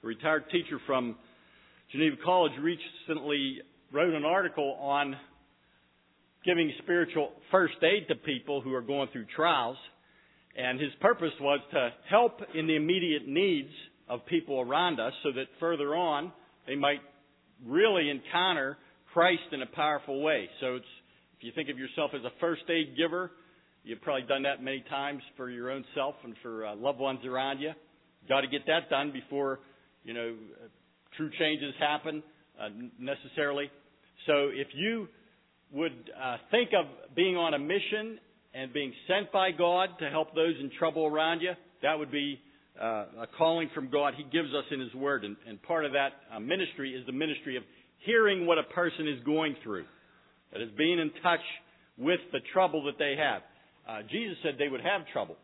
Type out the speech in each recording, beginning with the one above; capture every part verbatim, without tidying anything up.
a retired teacher from Geneva College, recently wrote an article on giving spiritual first aid to people who are going through trials. And his purpose was to help in the immediate needs of people around us so that further on they might really encounter Christ in a powerful way. So it's, if you think of yourself as a first aid giver, you've probably done that many times for your own self and for uh, loved ones around you. You've got to get that done before, you know, uh, true changes happen uh, necessarily. So if you would uh, think of being on a mission and being sent by God to help those in trouble around you, that would be uh, a calling from God He gives us in His Word. And, and part of that uh, ministry is the ministry of hearing what a person is going through. That is being in touch with the trouble that they have. Uh, Jesus said they would have trouble.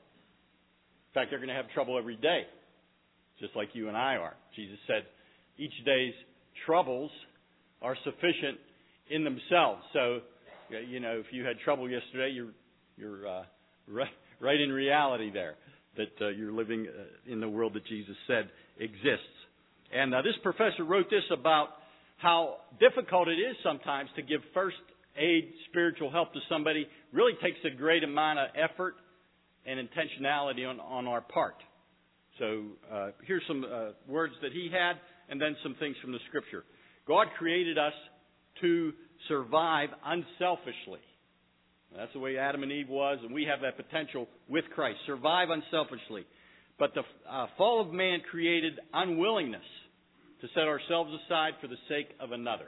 In fact, they're going to have trouble every day, just like you and I are. Jesus said each day's troubles are sufficient in themselves. So, you know, if you had trouble yesterday, you're you're uh, right, right in reality there, that uh, you're living uh, in the world that Jesus said exists. And uh, this professor wrote this about how difficult it is sometimes to give first aid, spiritual help to somebody. Really takes a great amount of effort and intentionality on, on our part. So uh, here's some uh, words that he had, and then some things from the Scripture. God created us to survive unselfishly. That's the way Adam and Eve was, and we have that potential with Christ. Survive unselfishly. But the uh, fall of man created unwillingness to set ourselves aside for the sake of another.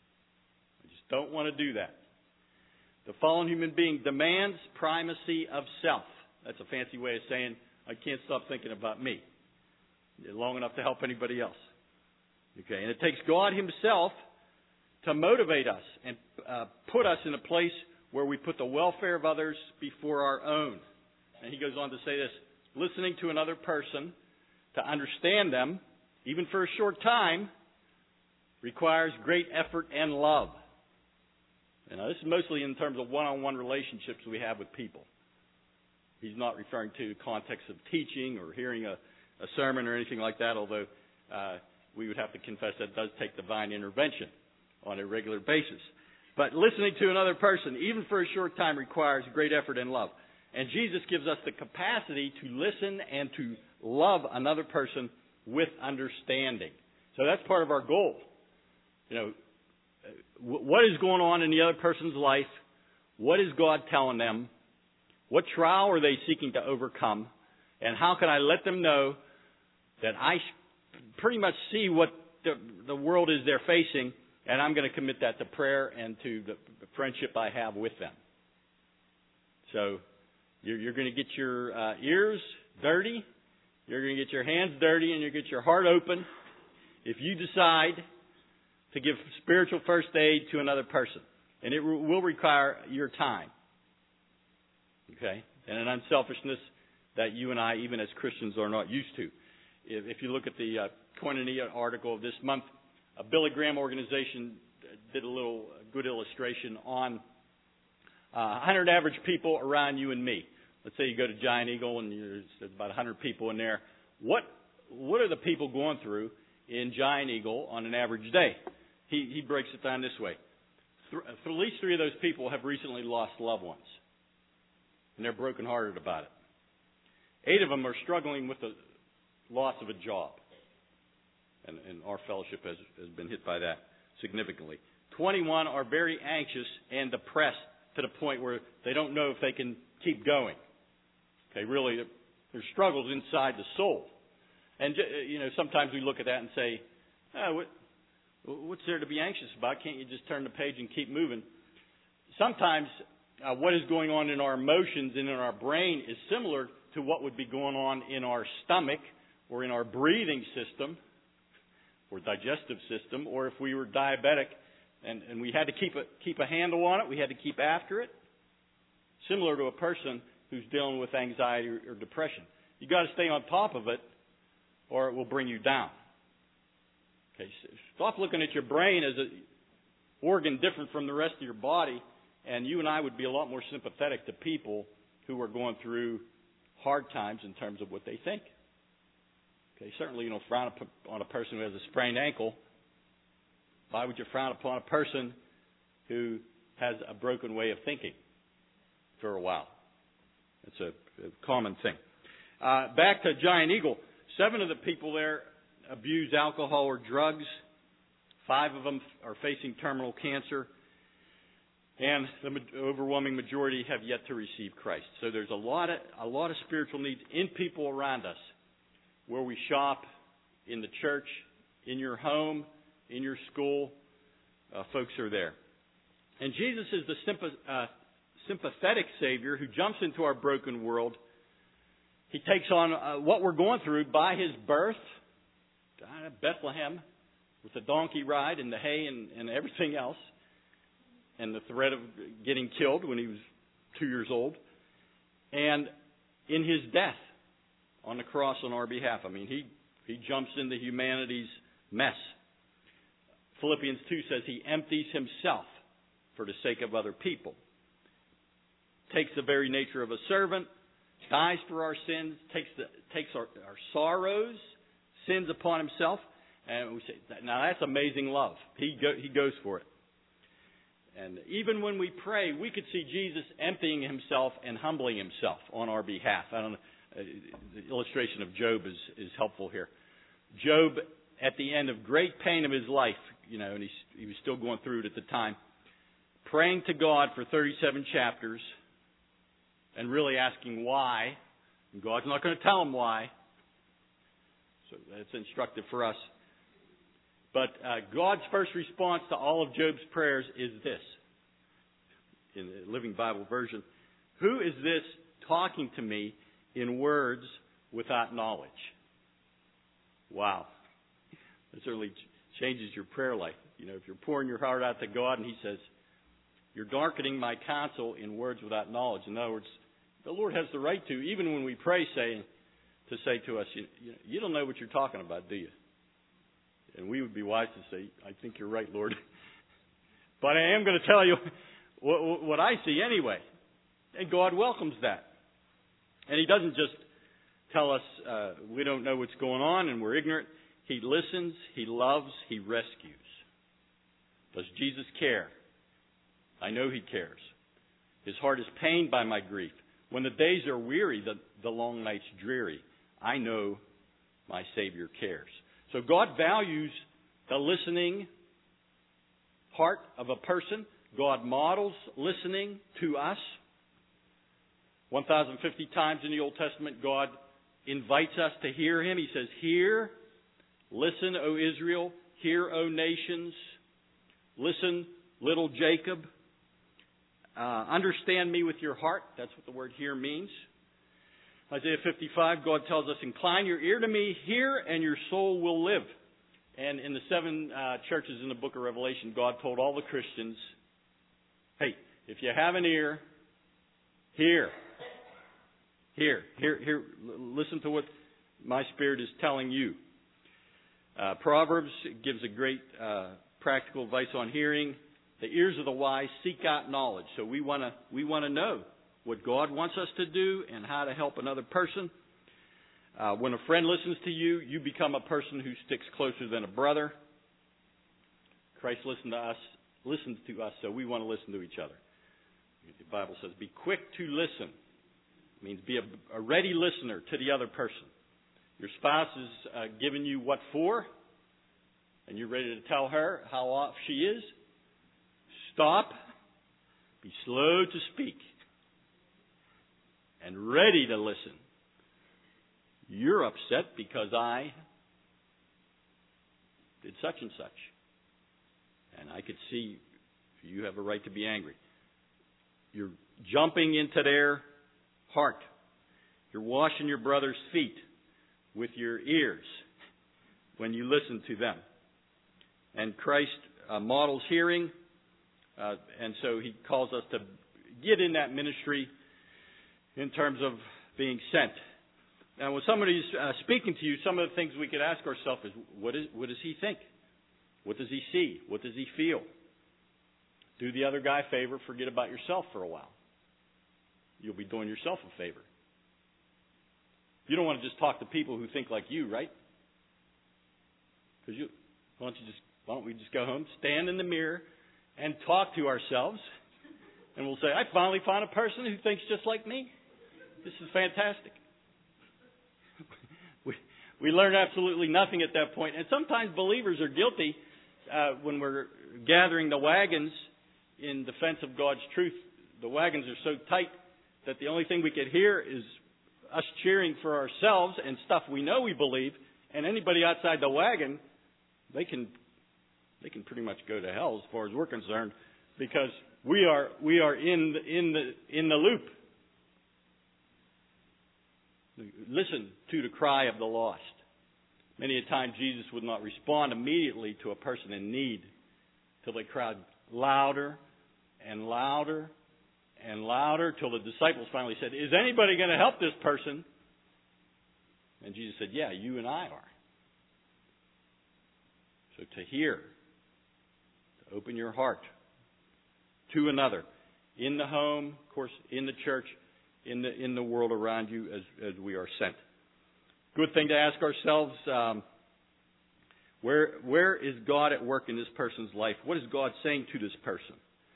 We just don't want to do that. The fallen human being demands primacy of self. That's a fancy way of saying, I can't stop thinking about me long enough to help anybody else. Okay, and it takes God Himself to motivate us and uh, put us in a place where we put the welfare of others before our own. And he goes on to say this, listening to another person to understand them, even for a short time, requires great effort and love. You know, this is mostly in terms of one-on-one relationships we have with people. He's not referring to the context of teaching or hearing a, a sermon or anything like that, although uh, we would have to confess that does take divine intervention on a regular basis. But listening to another person, even for a short time, requires great effort and love. And Jesus gives us the capacity to listen and to love another person with understanding. So that's part of our goal. You know, what is going on in the other person's life? What is God telling them? What trial are they seeking to overcome? And how can I let them know that I pretty much see what the, the world is they're facing, and I'm going to commit that to prayer and to the friendship I have with them. So you're, you're going to get your uh, ears dirty, you're going to get your hands dirty, and you're going to get your heart open if you decide to give spiritual first aid to another person. And it will require your time. Okay? And an unselfishness that you and I, even as Christians, are not used to. If, if you look at the uh, Koinonia article of this month, a Billy Graham organization did a little good illustration on uh, one hundred average people around you and me. Let's say you go to Giant Eagle and there's about one hundred people in there. What what are the people going through in Giant Eagle on an average day? He, he breaks it down this way. Th- at least three of those people have recently lost loved ones. And they're brokenhearted about it. Eight of them are struggling with the loss of a job. And, and our fellowship has, has been hit by that significantly. twenty-one are very anxious and depressed to the point where they don't know if they can keep going. Okay, really, there's struggles inside the soul. And, you know, sometimes we look at that and say, oh, what, what's there to be anxious about? Can't you just turn the page and keep moving? Sometimes uh, what is going on in our emotions and in our brain is similar to what would be going on in our stomach or in our breathing system or digestive system, or if we were diabetic and, and we had to keep a, keep a handle on it, we had to keep after it. Similar to a person who's dealing with anxiety or, or depression. You've got to stay on top of it or it will bring you down. Okay, so stop looking at your brain as an organ different from the rest of your body, and you and I would be a lot more sympathetic to people who are going through hard times in terms of what they think. Okay, certainly you don't frown on a person who has a sprained ankle. Why would you frown upon a person who has a broken way of thinking for a while? It's a, a common thing. Uh, back to Giant Eagle. Seven of the people there abuse alcohol or drugs. Five of them are facing terminal cancer. And the overwhelming majority have yet to receive Christ. So there's a lot of a lot of spiritual needs in people around us, where we shop, in the church, in your home, in your school. Uh, folks are there. And Jesus is the sympath- uh, sympathetic Savior who jumps into our broken world. He takes on uh, what we're going through by His birth, uh, Bethlehem, with the donkey ride and the hay and, and everything else, and the threat of getting killed when he was two years old, and in His death on the cross on our behalf. I mean, He, he jumps into humanity's mess. Philippians two says He empties Himself for the sake of other people. Takes the very nature of a servant, dies for our sins, takes the, takes our, our sorrows, sins upon Himself, and we say, now that's amazing love. He go, He goes for it. And even when we pray, we could see Jesus emptying Himself and humbling Himself on our behalf. I don't know. The illustration of Job is, is helpful here. Job, at the end of great pain of his life, you know, and he's, he was still going through it at the time, praying to God for thirty-seven chapters and really asking why. And God's not going to tell him why. So that's instructive for us. But uh, God's first response to all of Job's prayers is this, in the Living Bible version. Who is this talking to me in words without knowledge? Wow. That certainly ch- changes your prayer life. You know, if you're pouring your heart out to God and He says, you're darkening my counsel in words without knowledge. In other words, the Lord has the right to, even when we pray, saying, to say to us, you, you, you don't know what you're talking about, do you? And we would be wise to say, I think you're right, Lord. But I am going to tell you what, what I see anyway. And God welcomes that. And He doesn't just tell us uh, we don't know what's going on and we're ignorant. He listens, He loves, He rescues. Does Jesus care? I know He cares. His heart is pained by my grief. When the days are weary, the, the long nights dreary, I know my Savior cares. So God values the listening heart of a person. God models listening to us. one thousand fifty times in the Old Testament, God invites us to hear Him. He says, hear, listen, O Israel, hear, O nations, listen, little Jacob. Uh, understand me with your heart. That's what the word hear means. Isaiah fifty-five, God tells us, incline your ear to me, hear, and your soul will live. And in the seven uh, churches in the book of Revelation, God told all the Christians, hey, if you have an ear, hear. Hear, hear, hear. Listen to what my Spirit is telling you. Uh, Proverbs gives a great uh, practical advice on hearing. The ears of the wise seek out knowledge. So we want to we want to know what God wants us to do and how to help another person. Uh, when a friend listens to you, you become a person who sticks closer than a brother. Christ listened to us, listens to us, so we want to listen to each other. The Bible says, be quick to listen. It means be a, a ready listener to the other person. Your spouse is uh, giving you what for, and you're ready to tell her how off she is. Stop. Be slow to speak. And ready to listen. You're upset because I did such and such. And I could see you have a right to be angry. You're jumping into their heart. You're washing your brother's feet with your ears when you listen to them. And Christ uh, models hearing, uh, and so He calls us to get in that ministry in terms of being sent. Now, when somebody's uh, speaking to you, some of the things we could ask ourselves is, what, is, what does he think? What does he see? What does he feel? Do the other guy a favor, forget about yourself for a while. You'll be doing yourself a favor. You don't want to just talk to people who think like you, right? Because you, why don't you just, why don't we just go home, stand in the mirror, and talk to ourselves, and we'll say, I finally found a person who thinks just like me. This is fantastic. we we learn absolutely nothing at that point, and sometimes believers are guilty uh, when we're gathering the wagons in defense of God's truth. The wagons are so tight that the only thing we could hear is us cheering for ourselves and stuff we know we believe, and anybody outside the wagon, they can they can pretty much go to hell as far as we're concerned, because we are we are in the, in the in the loop. Listen to the cry of the lost. Many a time Jesus would not respond immediately to a person in need till they cried louder and louder and louder till the disciples finally said, is anybody going to help this person? And Jesus said, yeah, you and I are. So to hear, to open your heart to another, in the home, of course, in the church, in the in the world around you as, as we are sent. Good thing to ask ourselves, um, where where is God at work in this person's life? What is God saying to this person?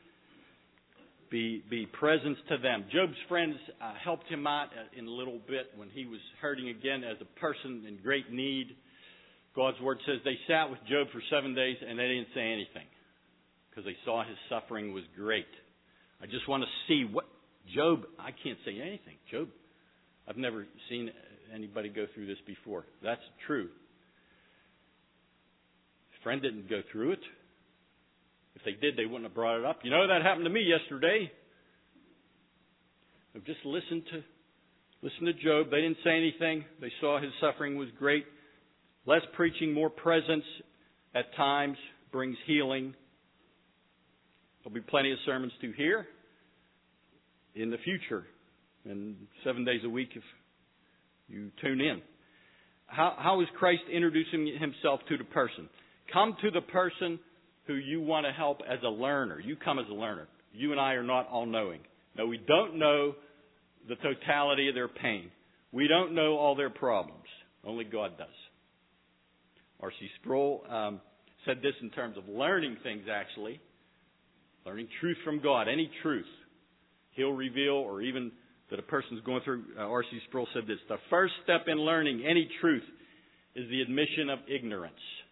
Be be present to them. Job's friends uh, helped him out in a little bit when he was hurting again as a person in great need. God's Word says they sat with Job for seven days and they didn't say anything because they saw his suffering was great. I just want to see what Job, I can't say anything. Job, I've never seen anybody go through this before. That's true. His friend didn't go through it. If they did, they wouldn't have brought it up. You know, that happened to me yesterday. I've just listened to listened to Job. They didn't say anything. They saw his suffering was great. Less preaching, more presence at times brings healing. There'll be plenty of sermons to hear in the future, and seven days a week if you tune in. How, how is Christ introducing himself to the person? Come to the person who you want to help as a learner. You come as a learner. You and I are not all-knowing. No, we don't know the totality of their pain. We don't know all their problems. Only God does. R C Sproul um, said this in terms of learning things, actually. Learning truth from God, any truth. He'll reveal, or even that a person's going through, uh, R C Sproul said this, the first step in learning any truth is the admission of ignorance.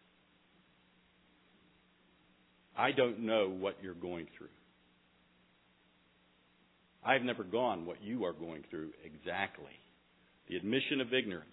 I don't know what you're going through. I've never gone what you are going through exactly. The admission of ignorance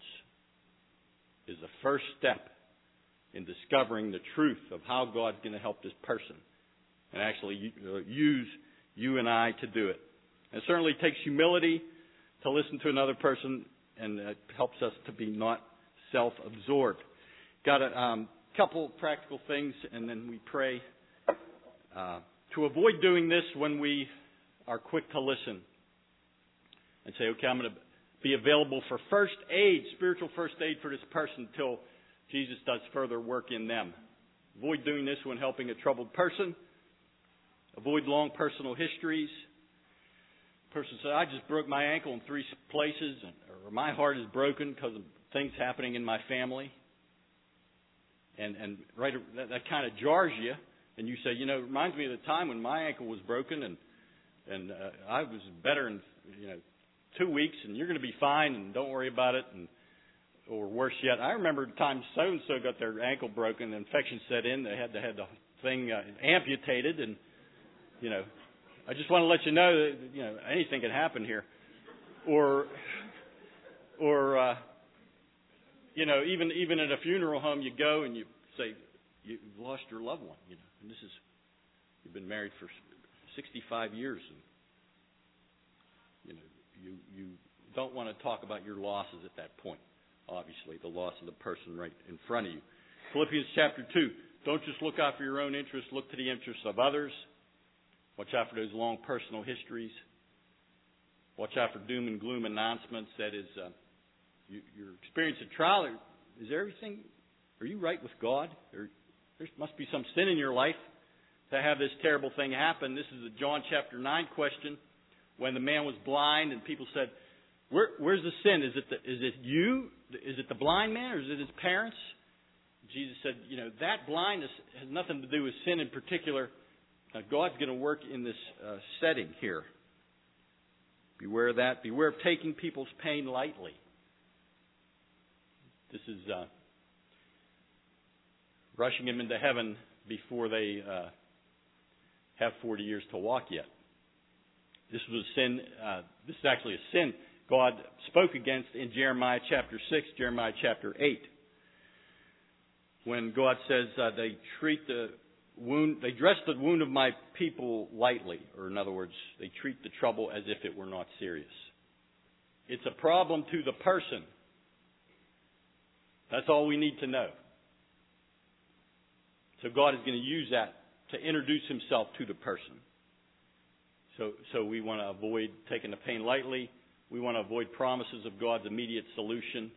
is the first step in discovering the truth of how God's going to help this person and actually uh, use you and I to do it. It certainly takes humility to listen to another person, and it helps us to be not self-absorbed. Got a um, couple practical things, and then we pray. Uh, to avoid doing this when we are quick to listen and say, okay, I'm going to be available for first aid, spiritual first aid for this person until Jesus does further work in them. Avoid doing this when helping a troubled person. Avoid long personal histories. Person said, I just broke my ankle in three places, or my heart is broken because of things happening in my family. And and right, that, that kind of jars you. And you say, you know, it reminds me of the time when my ankle was broken, and and uh, I was better in, you know, two weeks, and you're going to be fine, and don't worry about it. And or worse yet, I remember the time so-and-so got their ankle broken, the infection set in, they had to have the thing uh, amputated, and, you know, I just want to let you know that, you know, anything can happen here. Or, or uh, you know, even even at a funeral home, you go and you say, you've lost your loved one, you know, and this is, you've been married for sixty-five years, and, you know, you, you don't want to talk about your losses at that point. Obviously, the loss of the person right in front of you. Philippians chapter two, don't just look out for your own interests, look to the interests of others. Watch out for those long personal histories. Watch out for doom and gloom announcements. That is, uh, you, your experience of trial. Is everything, are you right with God? Or, there must be some sin in your life to have this terrible thing happen. This is a John chapter nine question. When the man was blind and people said, Where, where's the sin? Is it the, is it you? Is it the blind man or is it his parents? Jesus said, you know, that blindness has nothing to do with sin in particular. Uh, God's going to work in this uh, setting here. Beware of that. Beware of taking people's pain lightly. This is uh, rushing them into heaven before they uh, have forty years to walk yet. This was a sin. Uh, this is actually a sin God spoke against in Jeremiah chapter six, Jeremiah chapter eight. When God says uh, they treat the wound, they dress the wound of my people lightly, or in other words, they treat the trouble as if it were not serious. It's a problem to the person. That's all we need to know. So God is going to use that to introduce Himself to the person. So, so we want to avoid taking the pain lightly. We want to avoid promises of God's immediate solution.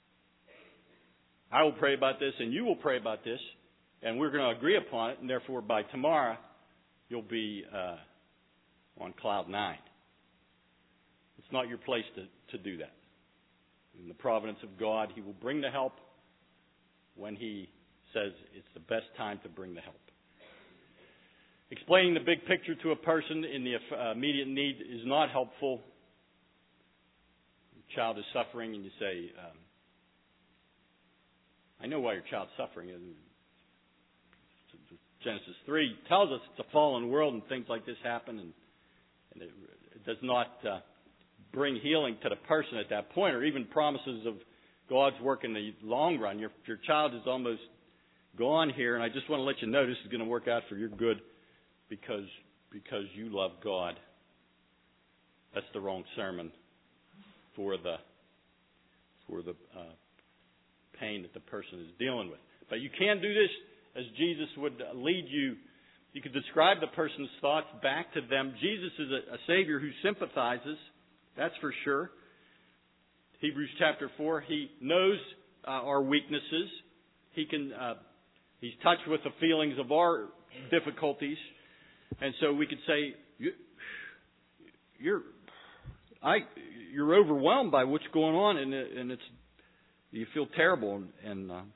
I will pray about this, and you will pray about this, and we're going to agree upon it, and therefore by tomorrow you'll be uh, on cloud nine. It's not your place to, to do that. In the providence of God, He will bring the help when He says it's the best time to bring the help. Explaining the big picture to a person in the uh, immediate need is not helpful. Your child is suffering, and you say, um, I know why your child's suffering. Genesis three tells us it's a fallen world and things like this happen, and, and it, it does not uh, bring healing to the person at that point, or even promises of God's work in the long run. Your, your child is almost gone here, and I just want to let you know this is going to work out for your good because because you love God. That's the wrong sermon for the for the uh, pain that the person is dealing with. But you can do this as Jesus would lead you. You could describe the person's thoughts back to them. Jesus is a, a Savior who sympathizes, that's for sure. Hebrews chapter four, He knows uh, our weaknesses. He can, uh, He's touched with the feelings of our difficulties. And so we could say, you, you're, I, you're overwhelmed by what's going on, and, and it's, you feel terrible, and, and uh,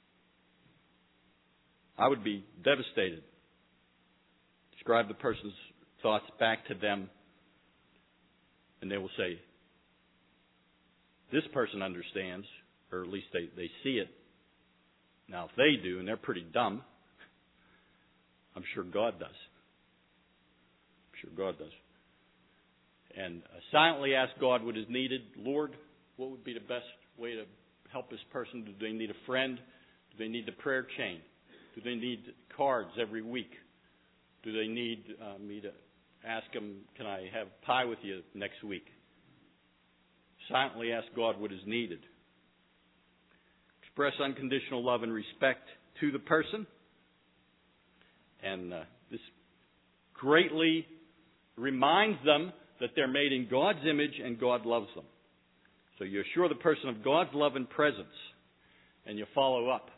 I would be devastated. Describe the person's thoughts back to them, and they will say, this person understands, or at least they, they see it. Now, if they do, and they're pretty dumb, I'm sure God does. I'm sure God does. And uh, silently ask God what is needed. Lord, what would be the best way to help this person? Do they need a friend? Do they need the prayer chain? Do they need cards every week? Do they need uh, me to ask them, can I have pie with you next week? Silently ask God what is needed. Express unconditional love and respect to the person. And uh, this greatly reminds them that they're made in God's image and God loves them. So you assure the person of God's love and presence, and you follow up.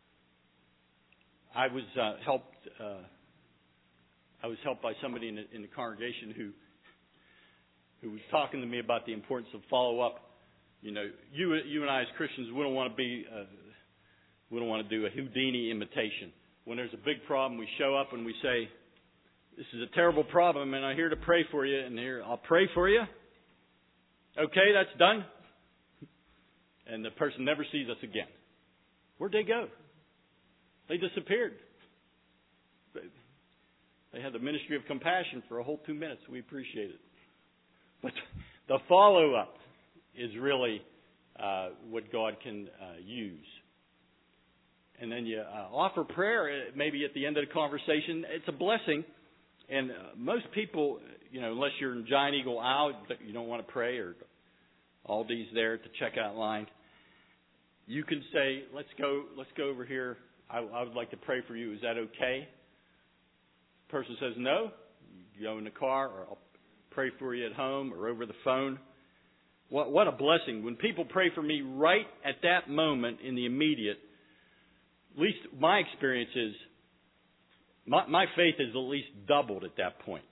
I was uh, helped. Uh, I was helped by somebody in the, in the congregation who who was talking to me about the importance of follow up. You know, you you and I as Christians, we don't want to be, uh, we don't want to do a Houdini imitation. When there's a big problem, we show up and we say, "This is a terrible problem, and I'm here to pray for you." And here, I'll pray for you. Okay, that's done. And the person never sees us again. Where'd they go? They disappeared. They, they had the ministry of compassion for a whole two minutes. We appreciate it. But the follow-up is really uh, what God can uh, use. And then you uh, offer prayer maybe at the end of the conversation. It's a blessing. And uh, most people, you know, unless you're in Giant Eagle Owl, you don't want to pray, or Aldi's there at the checkout line, you can say, let's go let's go over here. I, I would like to pray for you. Is that okay? The person says no. You go in the car, or I'll pray for you at home or over the phone. What, what a blessing. When people pray for me right at that moment in the immediate, at least my experience is, my, my faith is at least doubled at that point.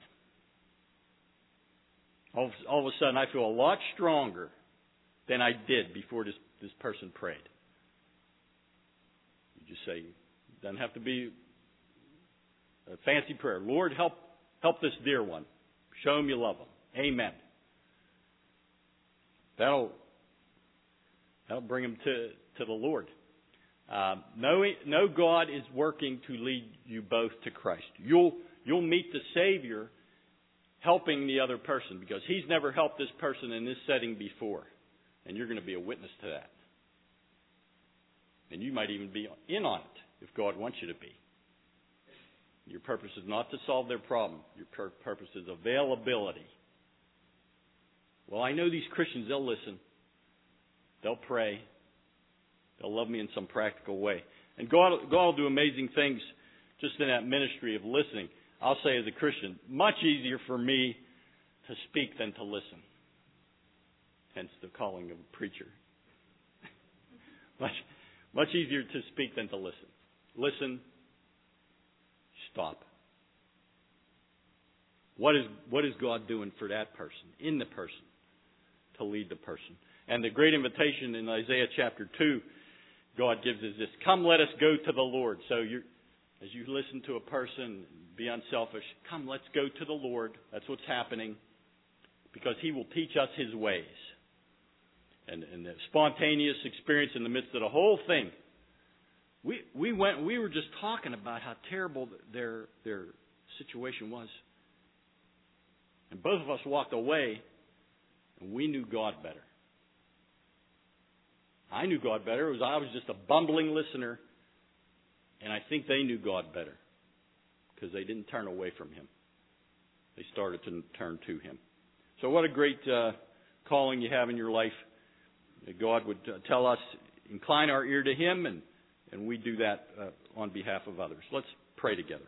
All of, all of a sudden, I feel a lot stronger than I did before this, this person prayed. You just say. Doesn't have to be a fancy prayer. Lord, help help this dear one. Show him you love him. Amen. That'll that'll bring him to, to the Lord. Uh, know, know God is working to lead you both to Christ. You'll you'll meet the Savior helping the other person because He's never helped this person in this setting before. And you're going to be a witness to that. And you might even be in on it if God wants you to be. Your purpose is not to solve their problem. Your pur- purpose is availability. Well, I know these Christians, they'll listen. They'll pray. They'll love me in some practical way. And God, God will do amazing things just in that ministry of listening. I'll say as a Christian, much easier for me to speak than to listen. Hence the calling of a preacher. much, much easier to speak than to listen. Listen. Stop. What is, what is God doing for that person, in the person, to lead the person? And the great invitation in Isaiah chapter two, God gives us this: come, let us go to the Lord. So you, as you listen to a person, be unselfish. Come, let's go to the Lord. That's what's happening, because He will teach us His ways. And, and the spontaneous experience in the midst of the whole thing. We we went. We were just talking about how terrible their their situation was, and both of us walked away, and we knew God better. I knew God better. It was I was just a bumbling listener, and I think they knew God better because they didn't turn away from Him. They started to turn to Him. So what a great uh, calling you have in your life. That God would uh, tell us, incline our ear to Him, and And we do that uh, on behalf of others. Let's pray together.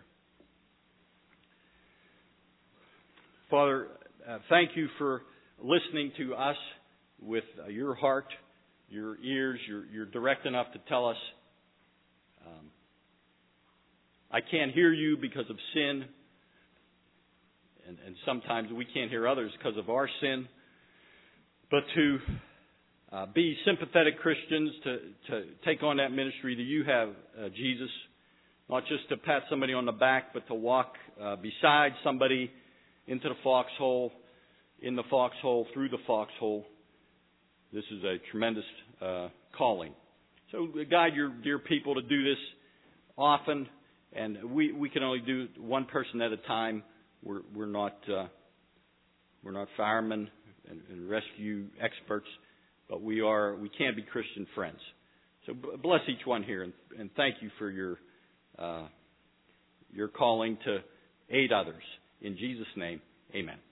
Father, uh, thank you for listening to us with uh, your heart, your ears. You're, you're direct enough to tell us, um, I can't hear you because of sin. And, and sometimes we can't hear others because of our sin. But to Uh, be sympathetic Christians, to, to take on that ministry that you have, uh, Jesus. Not just to pat somebody on the back, but to walk uh, beside somebody into the foxhole, in the foxhole, through the foxhole. This is a tremendous uh, calling. So guide your dear people to do this often, and we, we can only do one person at a time. We're, we're not uh, we're not firemen and, and rescue experts. But we are, we can be Christian friends. So bless each one here, and, and thank you for your uh, your calling to aid others. In Jesus' name, amen.